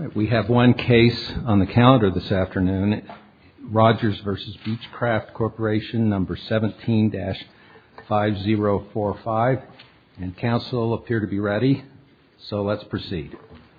We have one case on the calendar this afternoon, Rogers v. Beechcraft Corporation, number 17-5045, and counsel appear to be ready, so let's proceed.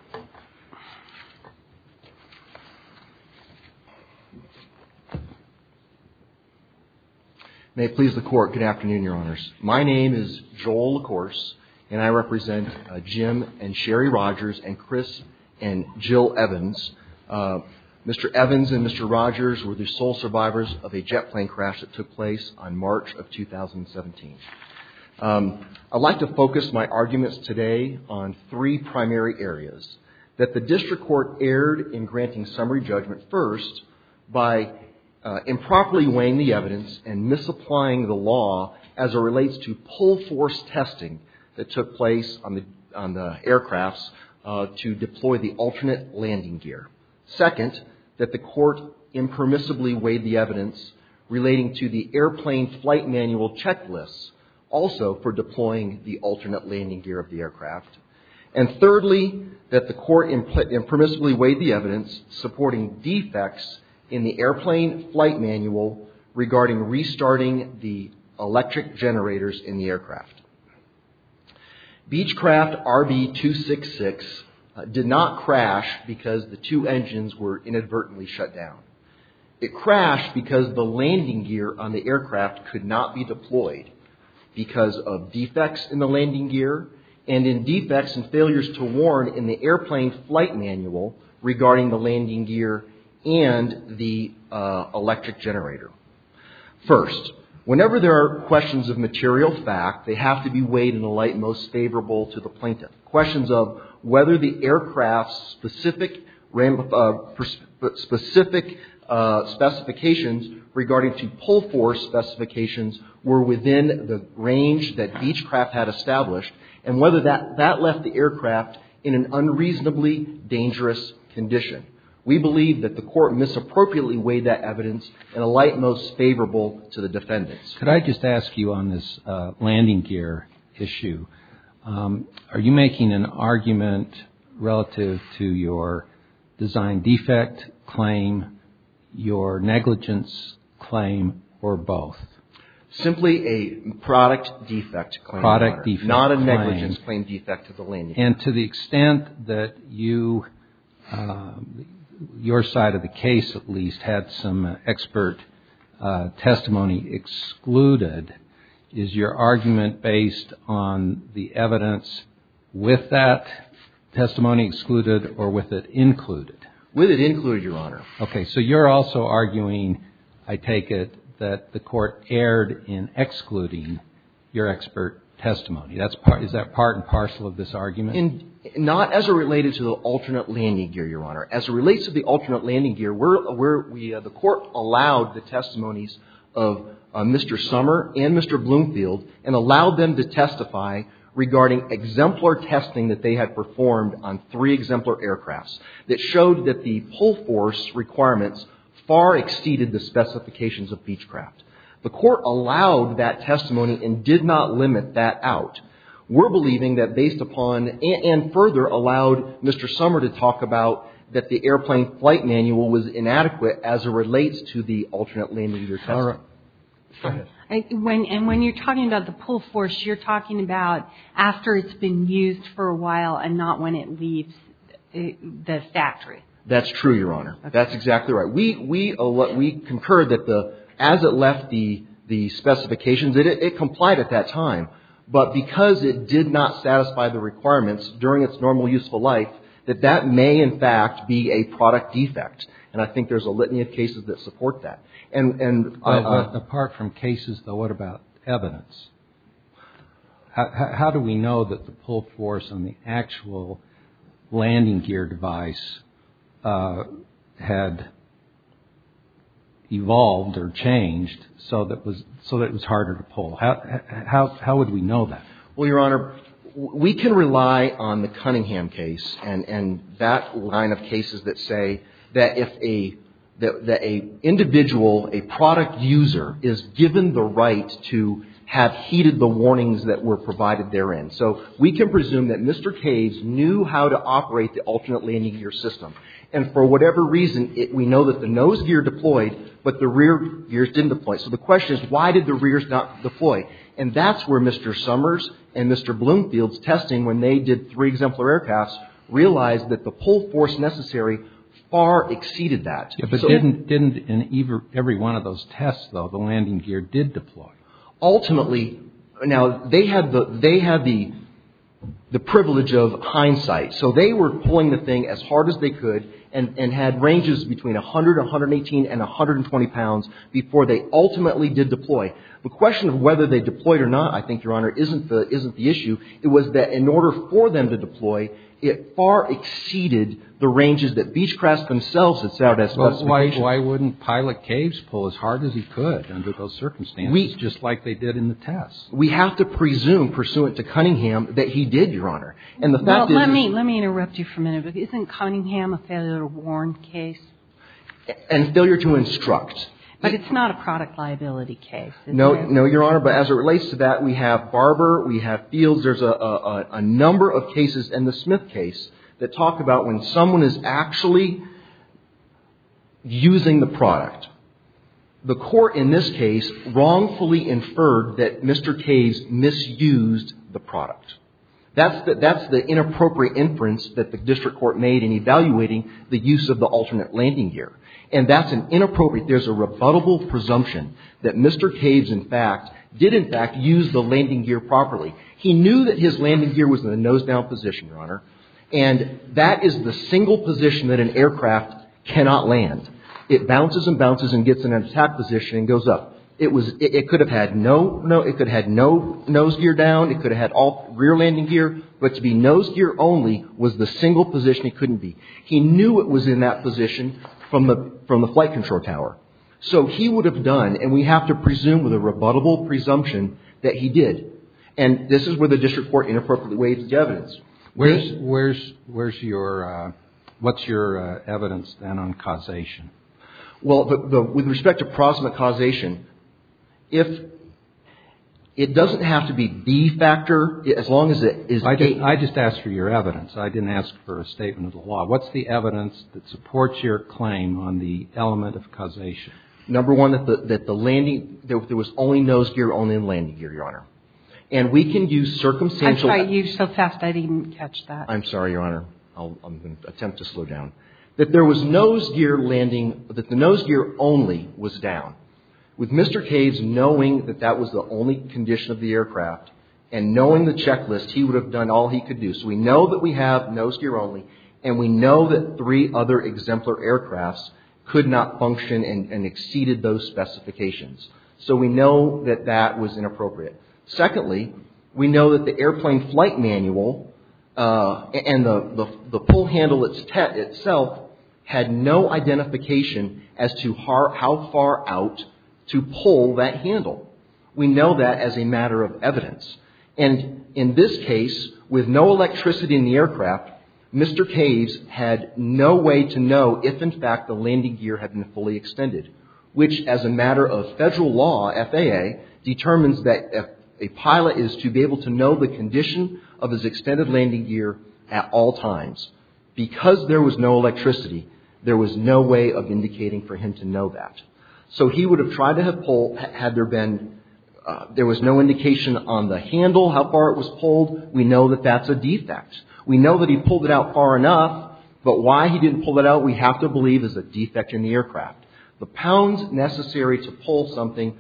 May it please the Court, good afternoon, Your Honors. My name is Joel LaCourse, and I represent Jim and Sherry Rogers and Chris and Jill Evans. Mr. Evans and Mr. Rogers were the sole survivors of a jet plane crash that took place on March of 2017. I'd like to focus my arguments today on three primary areas. That the district court erred in granting summary judgment first by improperly weighing the evidence and misapplying the law as it relates to pull force testing that took place on the aircrafts to deploy the alternate landing gear. Second, that the court impermissibly weighed the evidence relating to the airplane flight manual checklists, also for deploying the alternate landing gear of the aircraft. And thirdly, that the court impermissibly weighed the evidence supporting defects in the airplane flight manual regarding restarting the electric generators in the aircraft. Beechcraft RB-266 did not crash because the two engines were inadvertently shut down. It crashed because the landing gear on the aircraft could not be deployed because of defects in the landing gear and in defects and failures to warn in the airplane flight manual regarding the landing gear and the electric generator. First, whenever there are questions of material fact, they have to be weighed in the light most favorable to the plaintiff. Questions of whether the aircraft's specific specifications regarding to pull force specifications were within the range that Beechcraft had established, and whether that left the aircraft in an unreasonably dangerous condition. We believe that the court misappropriately weighed that evidence in a light most favorable to the defendants. Could I just ask you on this landing gear issue, are you making an argument relative to your design defect claim, your negligence claim, or both? Simply a product defect claim. Product defect not a claim. Negligence claim defect to the landing gear. And to the extent that you, your side of the case at least, had some expert testimony excluded, is your argument based on the evidence with that testimony excluded or with it included? With it included, Your Honor. Okay, so you're also arguing, I take it, that the court erred in excluding your expert testimony. Is that part and parcel of this argument? Not as it related to the alternate landing gear, Your Honor. As it relates to the alternate landing gear, the court allowed the testimonies of Mr. Summer and Mr. Bloomfield and allowed them to testify regarding exemplar testing that they had performed on 3 exemplar aircrafts that showed that the pull force requirements far exceeded the specifications of Beechcraft. The court allowed that testimony and did not limit that out. We're believing that based upon, and further allowed Mr. Summer to talk about that the airplane flight manual was inadequate as it relates to the alternate landing gear testing. All right. Go ahead. When you're talking about the pull force, you're talking about after it's been used for a while and not when it leaves the factory. That's true, Your Honor. Okay. That's exactly right. We concur that as it left the specifications, it complied at that time. But because it did not satisfy the requirements during its normal useful life, that may in fact be a product defect. And I think there's a litany of cases that support that. Apart from cases, though, what about evidence? How do we know that the pull force on the actual landing gear device had evolved or changed so that it was harder to pull? How would we know that? Well, Your Honor, we can rely on the Cunningham case and that line of cases that say that if a individual, a product user, is given the right to have heeded the warnings that were provided therein. So we can presume that Mr. Caves knew how to operate the alternate landing gear system. And for whatever reason, we know that the nose gear deployed, but the rear gears didn't deploy. So the question is, why did the rears not deploy? And that's where Mr. Summers and Mr. Bloomfield's testing, when they did 3 exemplar aircrafts, realized that the pull force necessary far exceeded that. Yeah, but didn't in every one of those tests, though, the landing gear did deploy? Ultimately, now they had the privilege of hindsight. So they were pulling the thing as hard as they could and had ranges between 100, 118, and 120 pounds before they ultimately did deploy. The question of whether they deployed or not, I think, Your Honor, isn't the issue. It was that in order for them to deploy, it far exceeded the ranges that Beechcraft themselves had set out as specifications. Why wouldn't Pilot Caves pull as hard as he could under those circumstances, just like they did in the tests? We have to presume, pursuant to Cunningham, that he did, Your Honor. And the fact is... Let me interrupt you for a minute. Isn't Cunningham a failure to warn case? And failure to instruct. But it's not a product liability case, is it? No, Your Honor, but as it relates to that, we have Barber, we have Fields, there's a number of cases, and the Smith case, that talk about when someone is actually using the product. The court in this case wrongfully inferred that Mr. Caves misused the product. That's the inappropriate inference that the district court made in evaluating the use of the alternate landing gear. And that's an inappropriate, there's a rebuttable presumption that Mr. Caves, did in fact use the landing gear properly. He knew that his landing gear was in the nose-down position, Your Honor, and that is the single position that an aircraft cannot land. It bounces and bounces and gets in an attack position and goes up. It could have had no nose gear down, it could have had all rear landing gear, but to be nose gear only was the single position it couldn't be. He knew it was in that position from the flight control tower. So he would have done, and we have to presume with a rebuttable presumption that he did. And this is where the district court inappropriately weighs the evidence. What's your evidence then on causation? Well, with respect to proximate causation, if it doesn't have to be the factor, as long as it is... I just asked for your evidence. I didn't ask for a statement of the law. What's the evidence that supports your claim on the element of causation? Number one, that the landing, there was only nose gear, only in landing gear, Your Honor. And we can use circumstantial... I'm sorry, you so fast I didn't catch that. I'm sorry, Your Honor. I'm going to attempt to slow down. That there was nose gear landing, that the nose gear only was down. With Mr. Caves knowing that that was the only condition of the aircraft and knowing the checklist, he would have done all he could do. So we know that we have nose gear only, and we know that 3 other exemplar aircrafts could not function and exceeded those specifications. So we know that that was inappropriate. Secondly, we know that the airplane flight manual and the pull handle itself had no identification as to how far out to pull that handle. We know that as a matter of evidence. And in this case, with no electricity in the aircraft, Mr. Caves had no way to know if, in fact, the landing gear had been fully extended, which, as a matter of federal law, FAA, determines that if a pilot is to be able to know the condition of his extended landing gear at all times. Because there was no electricity, there was no way of indicating for him to know that. So he would have tried to have pulled, had there been, there was no indication on the handle how far it was pulled. We know that that's a defect. We know that he pulled it out far enough, but why he didn't pull it out, we have to believe is a defect in the aircraft. The pounds necessary to pull something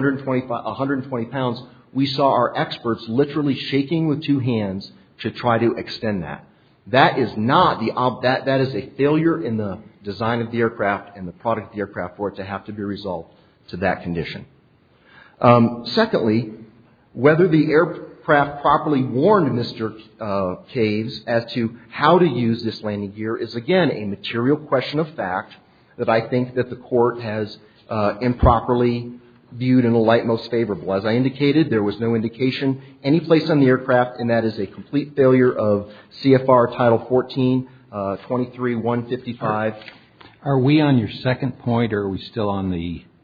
120 pounds, we saw our experts literally shaking with 2 hands to try to extend that. That is not that is a failure in the design of the aircraft and the product of the aircraft for it to have to be resolved to that condition. Secondly, whether the aircraft properly warned Mr. Caves as to how to use this landing gear is, again, a material question of fact that I think that the court has improperly viewed in the light most favorable. As I indicated, there was no indication any place on the aircraft, and that is a complete failure of CFR Title 14, 23-155. Are we on your second point, or are we still on the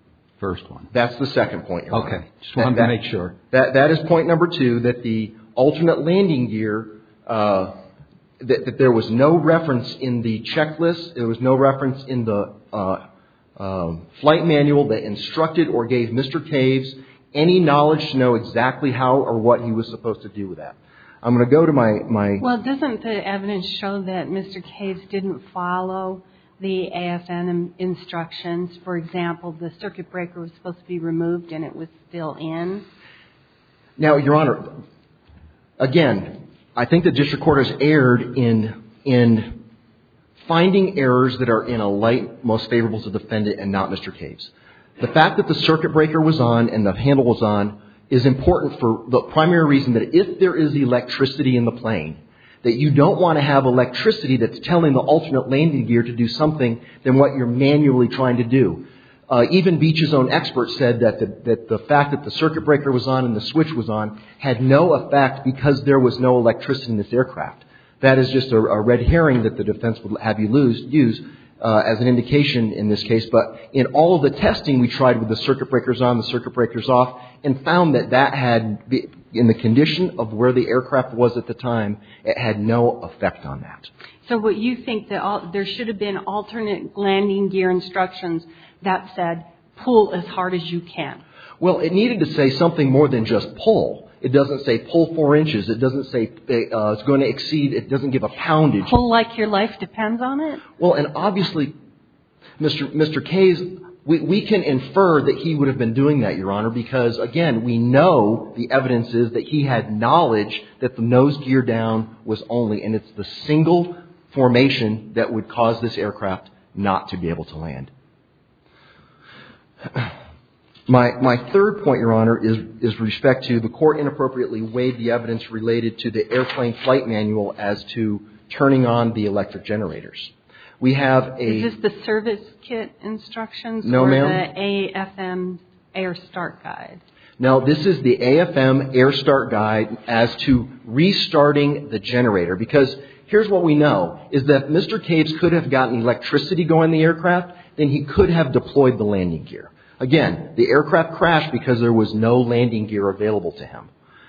first one? That's the second point, Your Honor. Okay. Just wanted to make sure. That is point number 2, that the alternate landing gear, that there was no reference in the checklist, there was no reference in the flight manual that instructed or gave Mr. Caves any knowledge to know exactly how or what he was supposed to do with that. I'm going to go to my... Well, doesn't the evidence show that Mr. Caves didn't follow the AFN instructions? For example, the circuit breaker was supposed to be removed and it was still in. Now, Your Honor, again, I think the district court has erred in finding errors that are in a light most favorable to the defendant and not Mr. Caves. The fact that the circuit breaker was on and the handle was on is important for the primary reason that if there is electricity in the plane, that you don't want to have electricity that's telling the alternate landing gear to do something than what you're manually trying to do. Even Beech's own expert said that the fact that the circuit breaker was on and the switch was on had no effect because there was no electricity in this aircraft. That is just a red herring that the defense would have you use as an indication in this case. But in all of the testing we tried with the circuit breakers on, the circuit breakers off, and found that had, in the condition of where the aircraft was at the time, it had no effect on that. So what you think that there should have been alternate landing gear instructions that said, pull as hard as you can? Well, it needed to say something more than just pull. It doesn't say pull 4 inches. It doesn't say it's going to exceed. It doesn't give a poundage. Pull like your life depends on it? Well, and obviously, Mr. Caves, we can infer that he would have been doing that, Your Honor, because, again, we know the evidence is that he had knowledge that the nose gear down was only, and it's the single formation that would cause this aircraft not to be able to land. My third point, Your Honor, is respect to the court inappropriately weighed the evidence related to the airplane flight manual as to turning on the electric generators. We have a... Is this the service kit instructions? No, or ma'am. the AFM Air Start Guide? No, this is the AFM Air Start Guide as to restarting the generator. Because here's what we know, is that Mr. Caves could have gotten electricity going in the aircraft, then he could have deployed the landing gear. Again, the aircraft crashed because there was no landing gear available to him.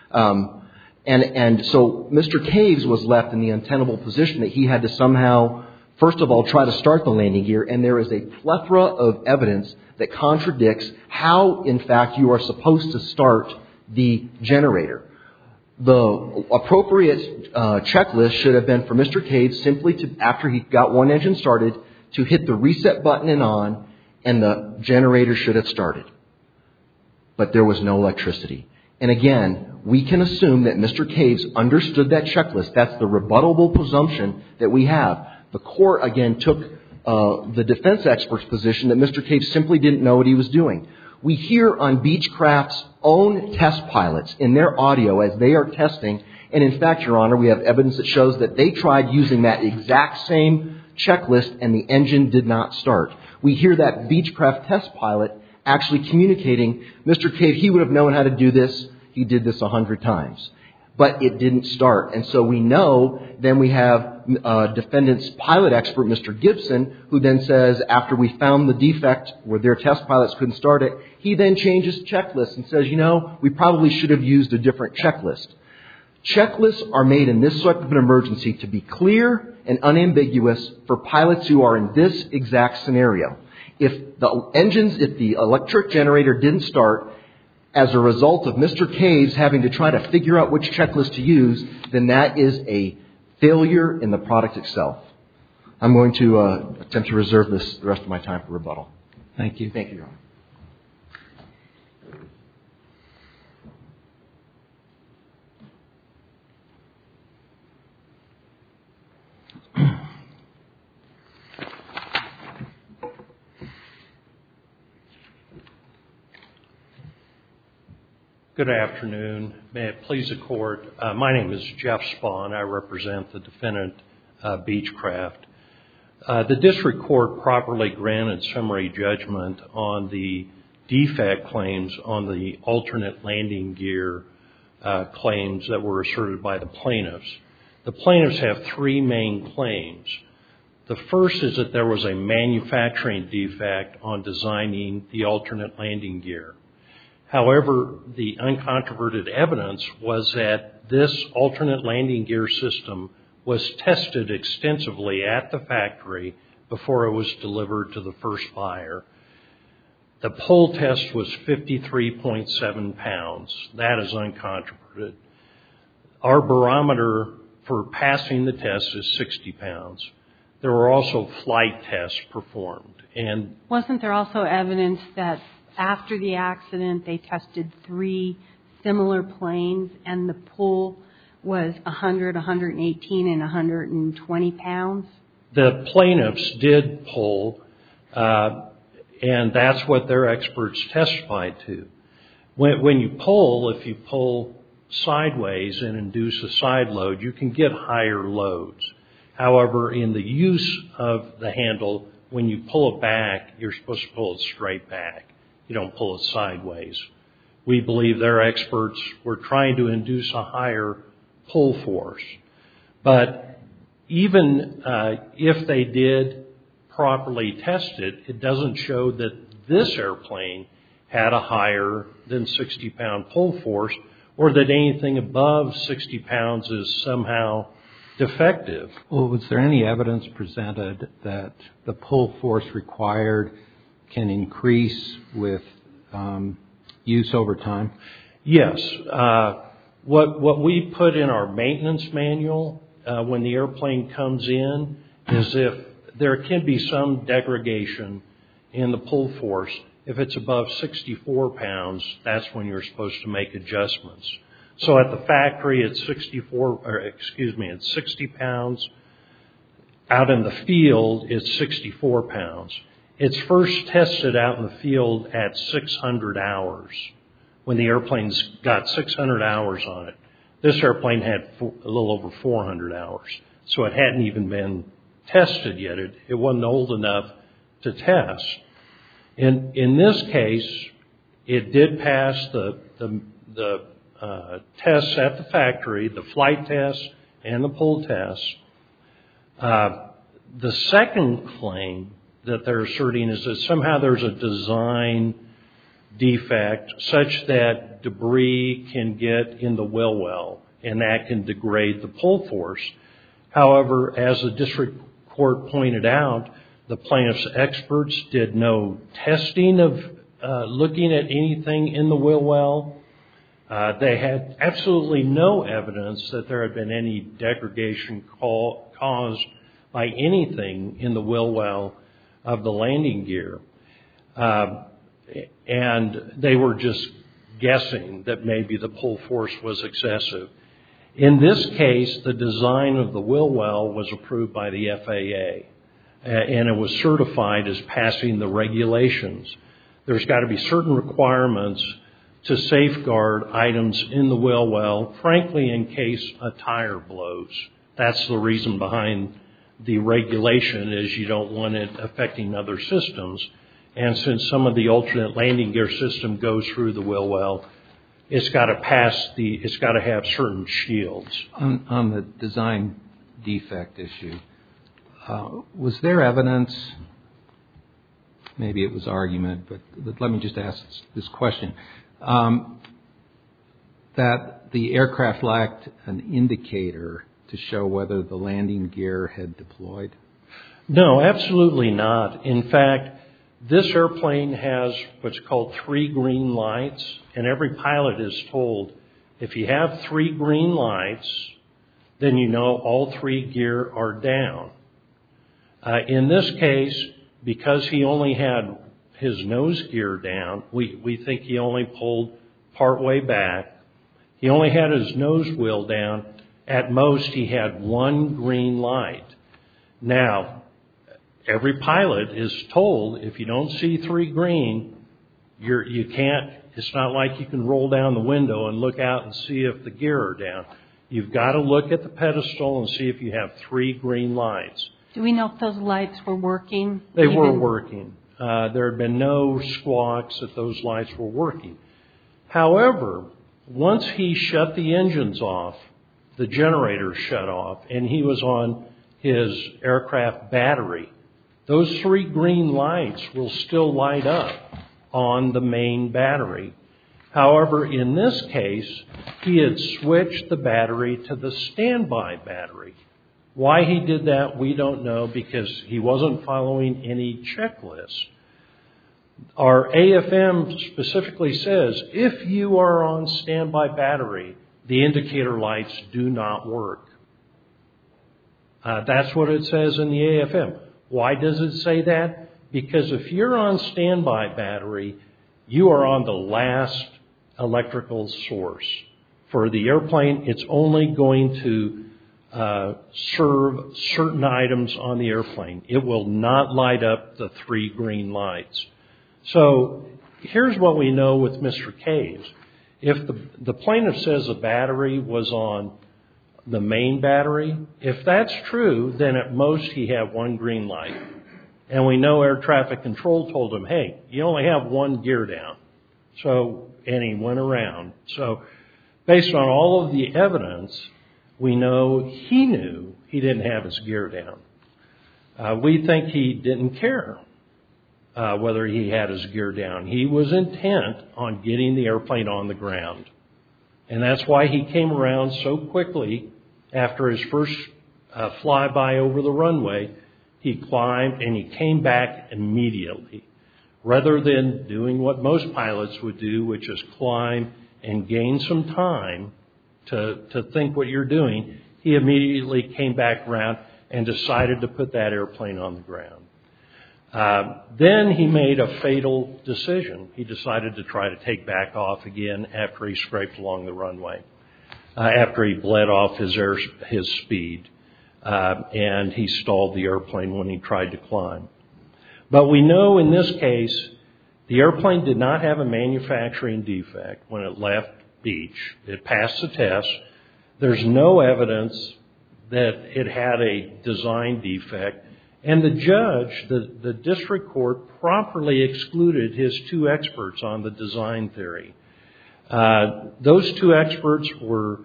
And so Mr. Caves was left in the untenable position that he had to somehow, first of all, try to start the landing gear, and there is a plethora of evidence that contradicts how, in fact, you are supposed to start the generator. The appropriate checklist should have been for Mr. Caves simply to, after he got one engine started, to hit the reset button and on, and the generator should have started. But there was no electricity. And again, we can assume that Mr. Caves understood that checklist. That's the rebuttable presumption that we have. The court, again, took the defense expert's position that Mr. Caves simply didn't know what he was doing. We hear on Beechcraft's own test pilots in their audio as they are testing, and in fact, Your Honor, we have evidence that shows that they tried using that exact same checklist and the engine did not start. We hear that Beechcraft test pilot actually communicating, Mr. Cave, he would have known how to do this. He did this 100 times. But it didn't start. And so we know, then we have defendant's pilot expert, Mr. Gibson, who then says, after we found the defect where their test pilots couldn't start it, he then changes checklist and says, we probably should have used a different checklist. Checklists are made in this sort of an emergency to be clear and unambiguous for pilots who are in this exact scenario. If the electric generator didn't start as a result of Mr. Caves having to try to figure out which checklist to use, then that is a failure in the product itself. I'm going to attempt to reserve the rest of my time for rebuttal. Thank you. Thank you, Your Honor. Good afternoon. May it please the Court. My name is Jeff Spahn. I represent the defendant, Beechcraft. The district court properly granted summary judgment on the defect claims on the alternate landing gear claims that were asserted by the plaintiffs. The plaintiffs have three main claims. The first is that there was a manufacturing defect on designing the alternate landing gear. However, the uncontroverted evidence was that this alternate landing gear system was tested extensively at the factory before it was delivered to the first buyer. The pull test was 53.7 pounds. That is uncontroverted. Our barometer for passing the test is 60 pounds. There were also flight tests performed. And wasn't there also evidence that after the accident they tested 3 similar planes and the pull was 100, 118, and 120 pounds? The plaintiffs did pull, and that's what their experts testified to. When you pull, if you pull sideways and induce a side load, you can get higher loads. However, in the use of the handle, when you pull it back, you're supposed to pull it straight back. You don't pull it sideways. We believe their experts were trying to induce a higher pull force. But even if they did properly test it, it doesn't show that this airplane had a higher than 60-pound pull force or that anything above 60 pounds is somehow defective. Well, was there any evidence presented that the pull force required can increase with use over time? Yes. What we put in our maintenance manual when the airplane comes in is if there can be some degradation in the pull force. If it's above 64 pounds, that's when you're supposed to make adjustments. So at the factory, it's 60 pounds. Out in the field, it's 64 pounds. It's first tested out in the field at 600 hours, when the airplane's got 600 hours on it. This airplane had a little over 400 hours, so it hadn't even been tested yet. It wasn't old enough to test. In this case, it did pass the tests at the factory, the flight test and the pull test. The second claim that they're asserting is that somehow there's a design defect such that debris can get in the wheel well and that can degrade the pull force. However, as the district court pointed out, the plaintiff's experts did no testing of looking at anything in the wheel well. They had absolutely no evidence that there had been any degradation caused by anything in the wheel well of the landing gear. And they were just guessing that maybe the pull force was excessive. In this case, the design of the wheel well was approved by the FAA, and it was certified as passing the regulations. There's got to be certain requirements to safeguard items in the wheel well, frankly, in case a tire blows. That's the reason behind the regulation, is you don't want it affecting other systems. And since some of the alternate landing gear system goes through the wheel well, it's got to have certain shields. On the design defect issue, was there evidence, maybe it was argument, but let me just ask this question, that the aircraft lacked an indicator to show whether the landing gear had deployed? No, absolutely not. In fact, this airplane has what's called 3 green lights, and every pilot is told, if you have 3 green lights, then you know all 3 gear are down. In this case, because he only had his nose gear down, we think he only pulled partway back. He only had his nose wheel down. At most, he had 1 green light. Now, every pilot is told, if you don't see 3 green, you can't, it's not like you can roll down the window and look out and see if the gear are down. You've got to look at the pedestal and see if you have 3 green lights. Do we know if those lights were working? They were working. There had been no squawks that those lights were working. However, once he shut the engines off, the generator shut off, and he was on his aircraft battery, those 3 green lights will still light up on the main battery. However, in this case, he had switched the battery to the standby battery. Why he did that, we don't know, because he wasn't following any checklist. Our AFM specifically says if you are on standby battery, the indicator lights do not work. That's what it says in the AFM. Why does it say that? Because if you're on standby battery, you are on the last electrical source. For the airplane, it's only going to serve certain items on the airplane. It will not light up the 3 green lights. So here's what we know with Mr. Caves. If the plaintiff says the battery was on the main battery, if that's true, then at most he had 1 green light. And we know air traffic control told him, hey, you only have 1 gear down. And he went around. So based on all of the evidence, we know he knew he didn't have his gear down. We think he didn't care whether he had his gear down. He was intent on getting the airplane on the ground. And that's why he came around so quickly after his first flyby over the runway. He climbed and he came back immediately. Rather than doing what most pilots would do, which is climb and gain some time to think what you're doing, he immediately came back around and decided to put that airplane on the ground. Then he made a fatal decision. He decided to try to take back off again after he scraped along the runway, after he bled off his speed, and he stalled the airplane when he tried to climb. But we know in this case, the airplane did not have a manufacturing defect when it left Beach. It passed the test. There's no evidence that it had a design defect. And the judge, the district court, properly excluded his 2 experts on the design theory. Those 2 experts were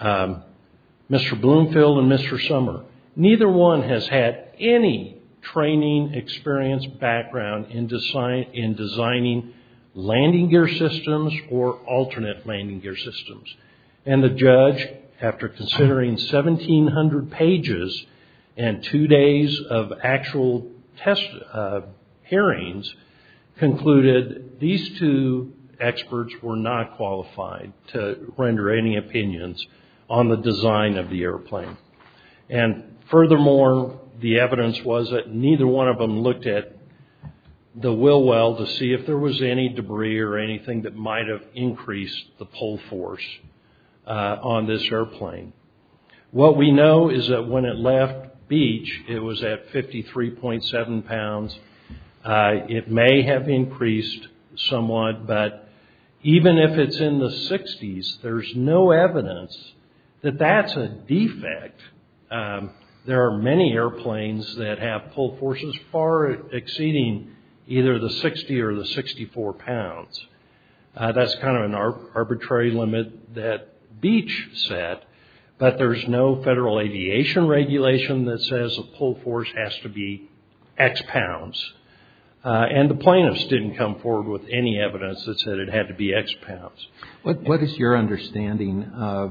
Mr. Bloomfield and Mr. Summer. Neither one has had any training, experience, background in designing landing gear systems or alternate landing gear systems. And the judge, after considering 1,700 pages and 2 days of actual test hearings, concluded these 2 experts were not qualified to render any opinions on the design of the airplane. And furthermore, the evidence was that neither one of them looked at the wheel well to see if there was any debris or anything that might have increased the pull force on this airplane. What we know is that when it left Beach, it was at 53.7 pounds. It may have increased somewhat, but even if it's in the 60s, there's no evidence that that's a defect. There are many airplanes that have pull forces far exceeding either the 60 or the 64 pounds. That's kind of an arbitrary limit that Beach set, but there's no federal aviation regulation that says a pull force has to be X pounds. And the plaintiffs didn't come forward with any evidence that said it had to be X pounds. What is your understanding of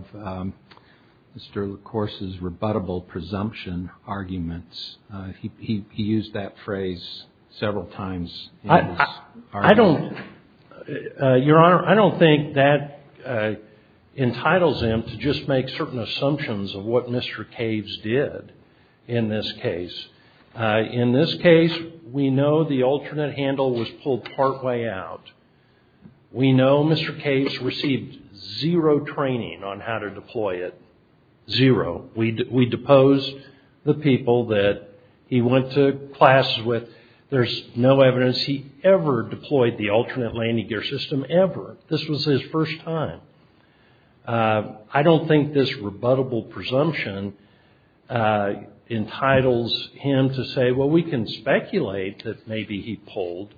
Mr. LaCourse's rebuttable presumption arguments? He used that phrase several times in his argument. Your Honor, I don't think that entitles him to just make certain assumptions of what Mr. Caves did in this case. In this case, we know the alternate handle was pulled partway out. We know Mr. Caves received 0 training on how to deploy it. 0. We deposed the people that he went to classes with. There's no evidence he ever deployed the alternate landing gear system, ever. This was his first time. I don't think this rebuttable presumption entitles him to say, well, we can speculate that maybe he pulled.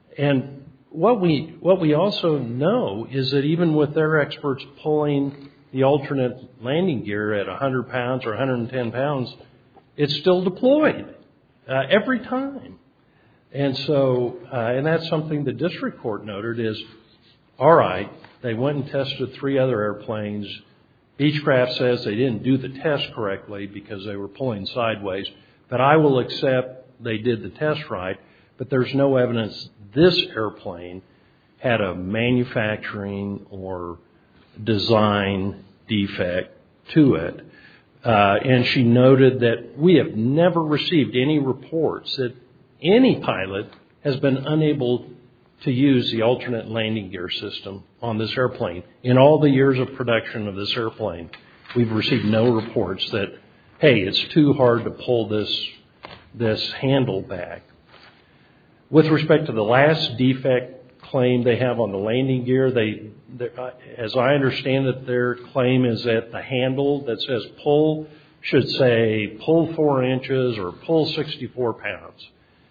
And what we also know is that even with their experts pulling the alternate landing gear at 100 pounds or 110 pounds, it's still deployed every time. And so, and that's something the district court noted is, all right, they went and tested 3 other airplanes. Beechcraft says they didn't do the test correctly because they were pulling sideways, but I will accept they did the test right, but there's no evidence this airplane had a manufacturing or design defect to it. And she noted that we have never received any reports that any pilot has been unable to use the alternate landing gear system on this airplane. In all the years of production of this airplane, we've received no reports that, hey, it's too hard to pull this handle back. With respect to the last defect claim they have on the landing gear, as I understand it, their claim is that the handle that says pull should say pull 4 inches or pull 64 pounds.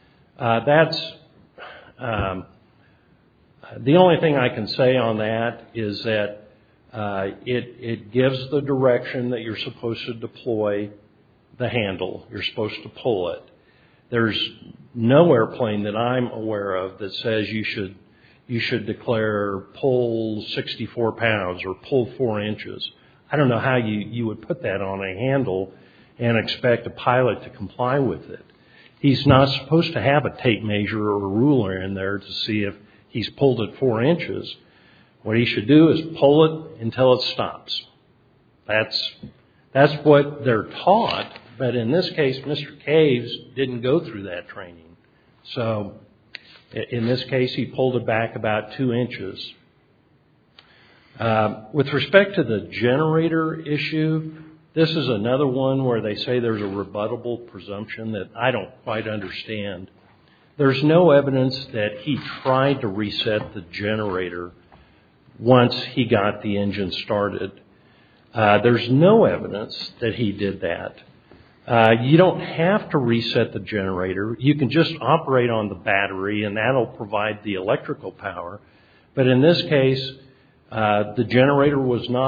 The only thing I can say on that is that it gives the direction that you're supposed to deploy the handle. You're supposed to pull it. There's no airplane that I'm aware of that says you should declare pull 64 pounds or pull 4 inches. I don't know how you would put that on a handle and expect a pilot to comply with it. He's not supposed to have a tape measure or a ruler in there to see if he's pulled it 4 inches. What he should do is pull it until it stops. That's what they're taught. But in this case, Mr. Caves didn't go through that training. So in this case, he pulled it back about 2 inches. With respect to the generator issue, this is another one where they say there's a rebuttable presumption that I don't quite understand. There's no evidence that he tried to reset the generator once he got the engine started. There's no evidence that he did that. You don't have to reset the generator. You can just operate on the battery, and that'll provide the electrical power. But in this case, the generator was not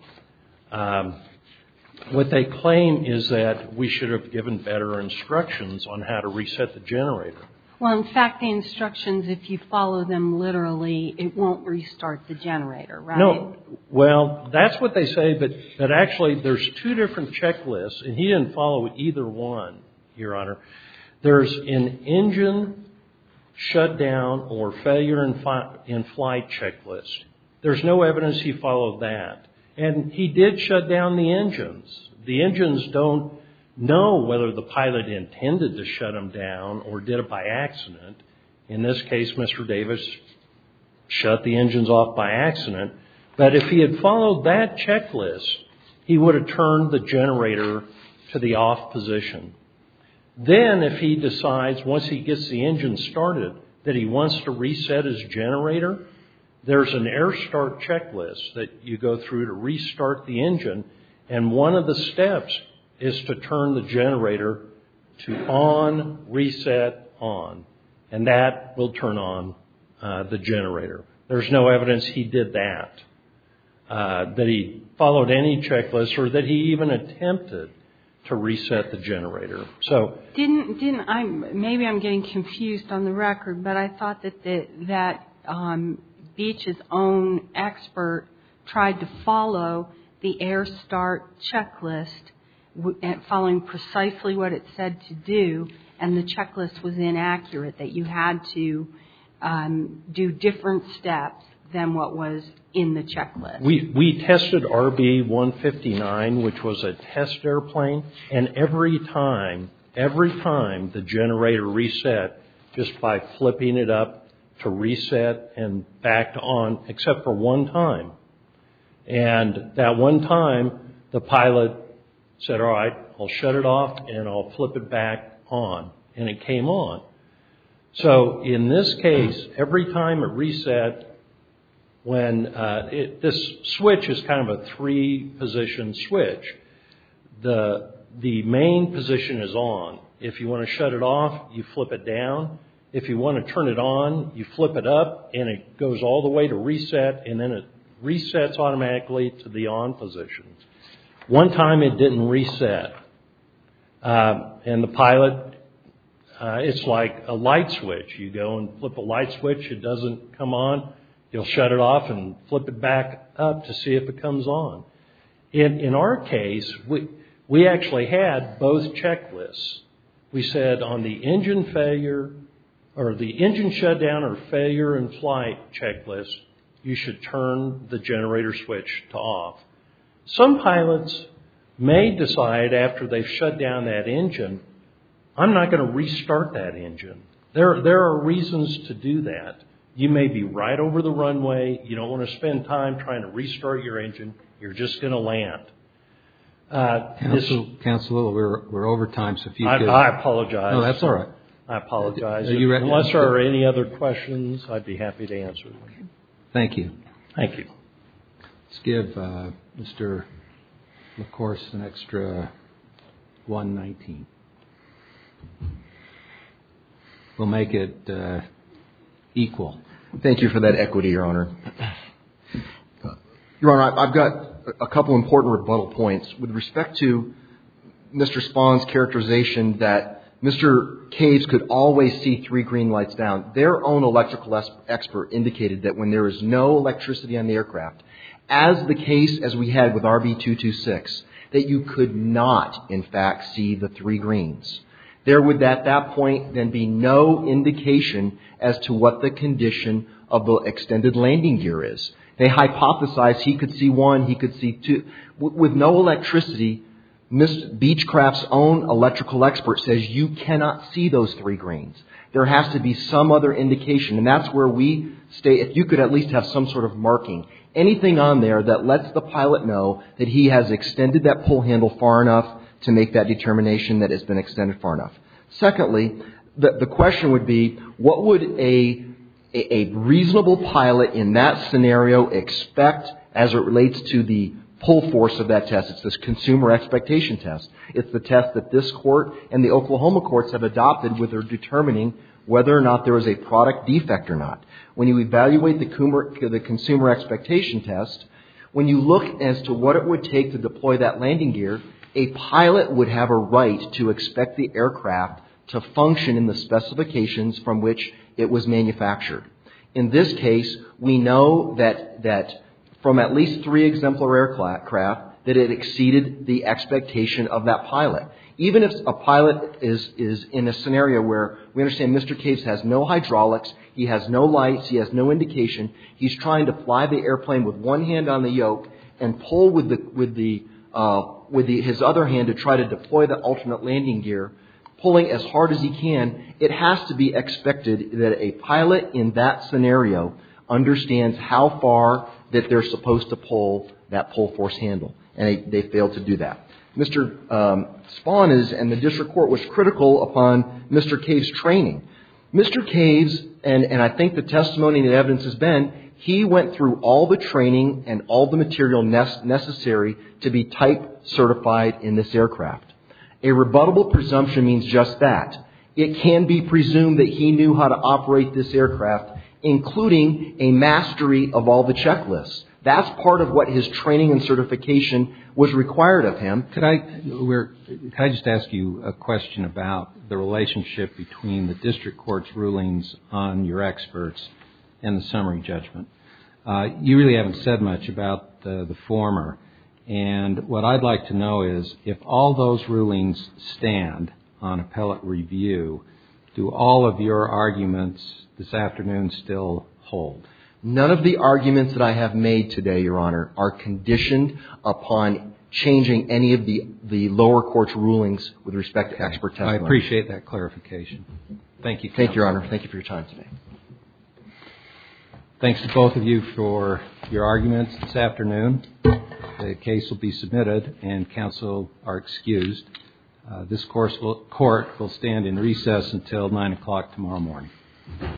on. What they claim is that we should have given better instructions on how to reset the generator. Well, in fact, the instructions, if you follow them literally, it won't restart the generator, right? No. Well, that's what they say, but actually there's 2 different checklists, and he didn't follow either one, Your Honor. There's an engine shutdown or failure in flight checklist. There's no evidence he followed that. And he did shut down the engines. The engines don't know whether the pilot intended to shut them down or did it by accident. In this case, Mr. Davis shut the engines off by accident. But if he had followed that checklist, he would have turned the generator to the off position. Then if he decides, once he gets the engine started, that he wants to reset his generator, there's an air start checklist that you go through to restart the engine. And one of the steps is to turn the generator to on, reset, on. And that will turn on the generator. There's no evidence he did that he followed any checklist or that he even attempted to reset the generator. So maybe I'm getting confused on the record, but I thought that Beech's own expert tried to follow the air start checklist, following precisely what it said to do, and the checklist was inaccurate, that you had to do different steps than what was in the checklist. We tested RB-159, which was a test airplane, and every time the generator reset just by flipping it up to reset and back to on, except for one time. And that one time, the pilot said, all right, I'll shut it off and I'll flip it back on. And it came on. So in this case, every time it reset, when this switch is kind of a 3-position switch, the main position is on. If you want to shut it off, you flip it down. If you want to turn it on, you flip it up, and it goes all the way to reset, and then it resets automatically to the on position. One time it didn't reset. And the pilot, it's like a light switch. You go and flip a light switch, it doesn't come on. You'll shut it off and flip it back up to see if it comes on. In our case, we actually had both checklists. We said on the engine failure or the engine shutdown or failure in flight checklist, you should turn the generator switch to off. Some pilots may decide after they've shut down that engine, I'm not going to restart that engine. There are reasons to do that. You may be right over the runway. You don't want to spend time trying to restart your engine. You're just going to land. Counsel, we're over time, so if you could... I apologize. No, that's all right. I apologize. Unless there are any other questions, I'd be happy to answer them. Thank you. Thank you. Let's give Mr. LaCourse an extra 119. We'll make it equal. Thank you for that equity, Your Honor. Your Honor, I've got a couple important rebuttal points with respect to Mr. Spahn's characterization that Mr. Caves could always see 3 green lights down. Their own electrical expert indicated that when there is no electricity on the aircraft, as the case as we had with RB226, that you could not, in fact, see the 3 greens. There would at that point then be no indication as to what the condition of the extended landing gear is. They hypothesized he could see 1, he could see 2. With no electricity, Beechcraft's own electrical expert says you cannot see those 3 greens. There has to be some other indication, and that's where we stay. If you could at least have some sort of marking, anything on there that lets the pilot know that he has extended that pull handle far enough to make that determination that it's been extended far enough. Secondly, the question would be, what would a reasonable pilot in that scenario expect as it relates to the pull force of that test? It's this consumer expectation test. It's the test that this court and the Oklahoma courts have adopted with their determining whether or not there is a product defect or not. When you evaluate the consumer expectation test, when you look as to what it would take to deploy that landing gear, a pilot would have a right to expect the aircraft to function in the specifications from which it was manufactured. In this case, we know that from at least 3 exemplar aircraft that it exceeded the expectation of that pilot. Even if a pilot is in a scenario where we understand Mr. Caves has no hydraulics, he has no lights, he has no indication, he's trying to fly the airplane with one hand on the yoke and pull with his other hand to try to deploy the alternate landing gear, pulling as hard as he can, it has to be expected that a pilot in that scenario understands how far that they're supposed to pull that pull force handle. And they failed to do that. Mr. Spahn and the district court was critical upon Mr. Caves' training. Mr. Caves, and I think the testimony and the evidence has been, he went through all the training and all the material necessary to be type certified in this aircraft. A rebuttable presumption means just that. It can be presumed that he knew how to operate this aircraft, including a mastery of all the checklists. That's part of what his training and certification was required of him. Could I just ask you a question about the relationship between the district court's rulings on your experts and the summary judgment? You really haven't said much about the former. And what I'd like to know is, if all those rulings stand on appellate review, do all of your arguments this afternoon still hold? None of the arguments that I have made today, Your Honor, are conditioned upon changing any of the lower court's rulings with respect to expert testimony. I appreciate that clarification. Thank you, counsel. Thank you, Your Honor. Thank you for your time today. Thanks to both of you for your arguments this afternoon. The case will be submitted and counsel are excused. This court will stand in recess until 9 o'clock tomorrow morning.